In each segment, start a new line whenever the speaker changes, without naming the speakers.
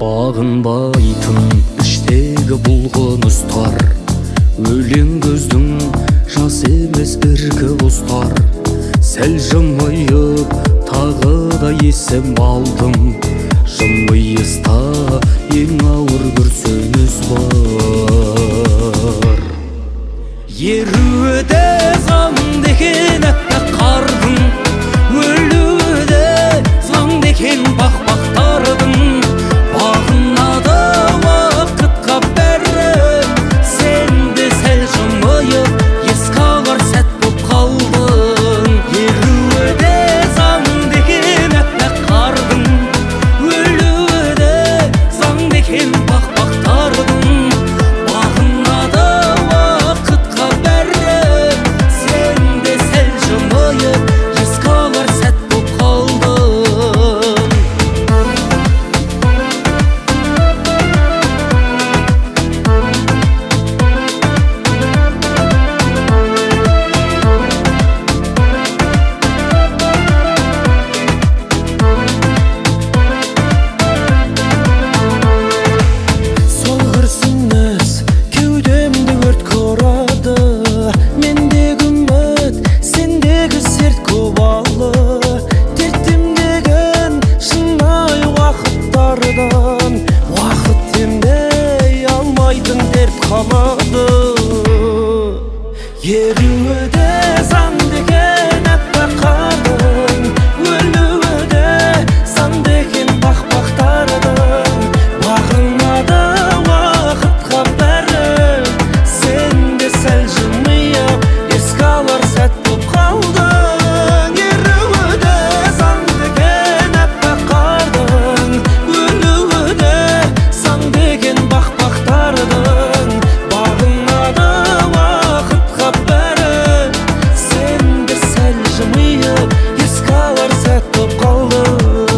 Бағынбайтын іштегі бұлғыныстар, өлең көздің жас емес іркі ұстар. Сәл жымиып тағы да есім алдым, жымиыста ең ауыр бір сөз бар. Еруі де заңды екен әппақ қардың, өлуі де заңды екен бақ-бақтардың. Бағына да уақытқа бәрі, сен де сәл жымиып еске алар сәт боп қалдың. Еруі де заңды екен әппақ қардың, өлуі де заңды екен бақ-бақтардың. Бағына да уақытқа бәрі, сен де сәл жымиып еске алар сәт боп қалдың. Уақыт демей алмайтын дерт қалады. Еруі де заң деген әппақ қардың, өлуі де заң деген бақ-бақтардың. Бағына да уақытқа бәрі, сен де сәл жымиып еске алар сәт боп қалдың. Еруі де заң деген әппақ қардың, өлуі де заң деген бақ-бақтардың. Бағына да уақытқа бәрі, сен де сәл жымиып еске алар сәт боп қалдың.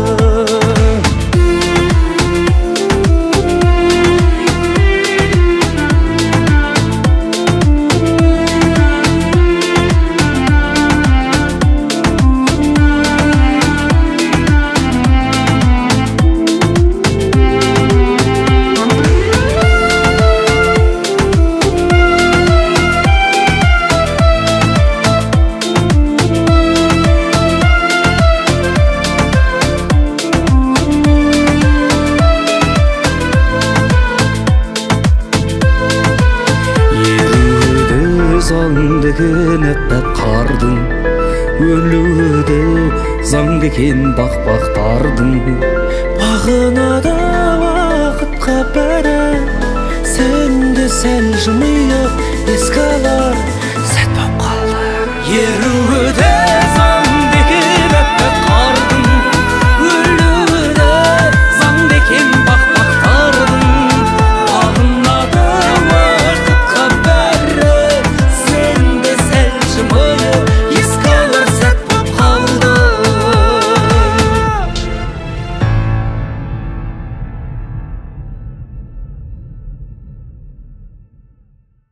Заң деген әппақ қардың, өлуі де заң деген бақ-бақтардың. Бағына да уақытқа бәрі, сен де сәл жымиып еске алар сәт боп қалдың.